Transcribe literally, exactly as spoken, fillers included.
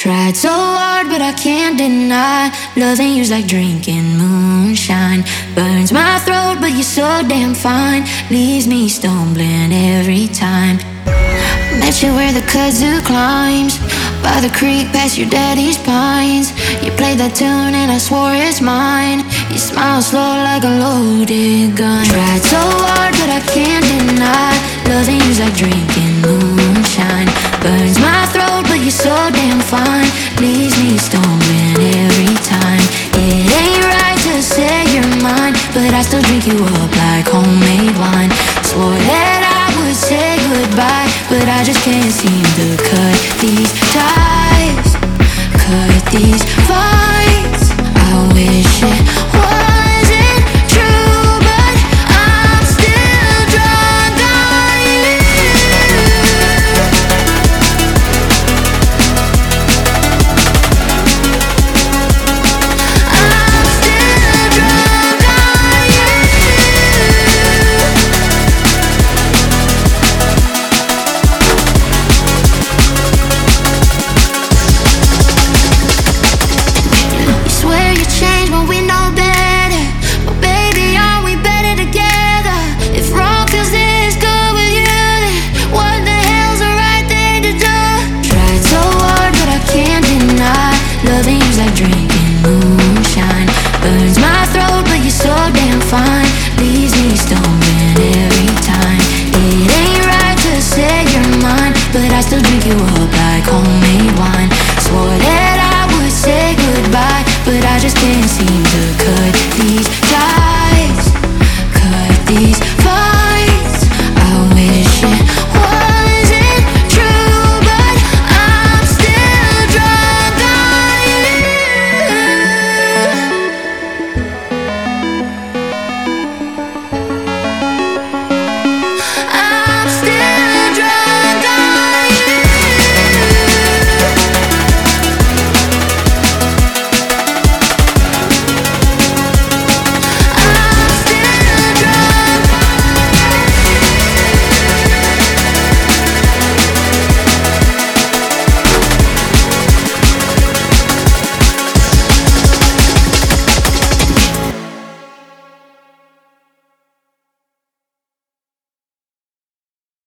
Tried so hard, but I can't deny loving you's like drinking moonshine. Burns my throat, but you're so damn fine. Leaves me stumbling every time. Met you where the kudzu climbs, by the creek past your daddy's pines. You played that tune and I swore it's mine. You smile slow like a loaded gun. Tried so hard, but I can't deny loving you's like drinking moonshine. Burns my throat, but you're so damn fine. Leaves me stumbling every time. It ain't right to say you're mine, but I still drink you up like homemade wine. Swore that I would say goodbye, but I just can't seem to cut these ties, cut these fights. I wish it wasn't true, but I'm still drunk on you. I'm still drunk on you. You swear you changed, but we know better. But baby, are we better together? If wrong feels this good with you, then what the hell's the right thing to do? Tried so hard, but I can't deny loving you's like drinking moonshine. Burns my throat, but you're so damn fine. Leaves me stumbling every time. It ain't right to say you're mine, but I still drink you up like homemade wine. Swore that I would say goodbye, but I just can't seem to cut these ties, cut these fights. I wish it wasn't true, but I'm still drunk on you. I'm